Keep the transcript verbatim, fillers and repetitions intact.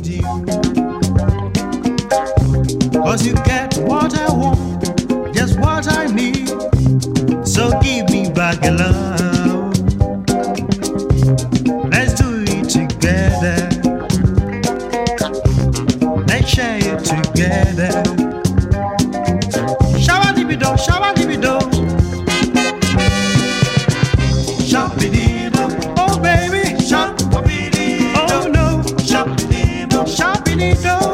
need you. Cause you get what I want, just what I need. So give me back your love. Let's do it together. Let's share it together. Shabba dibby do, shabba dibby do. Shabba dibby do, oh baby, shabba dibby do. Oh no, shabba dibby do, shabba dibby do.